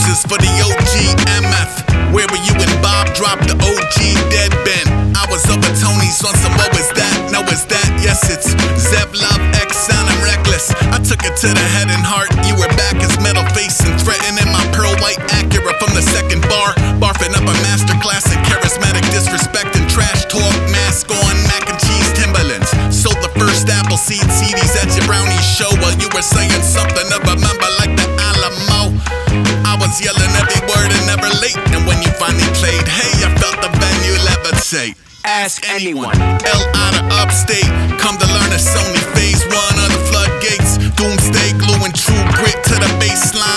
roses for the OG MF. Where were you when Bob dropped the OG dead Ben? I was over Tony's on some what was that? No, is that? Yes, it's Zev Love X Sound, I'm reckless. I took it to the head and heart. You were back as metal face and threatening my pearl white Acura from the second bar. Barfing up a masterclass in charismatic disrespect and trash talk. Mask on, mac and cheese Timberlands. Sold the first Appleseed CDs at your brownie show while you were saying something to remember like the Alamo. I was yelling every word and never late. And when you finally played, hey, I felt the venue levitate. Ask anyone. L out of upstate, come to learn it's only phase one of the floodgates. Doomsday gluing true grit to the baseline.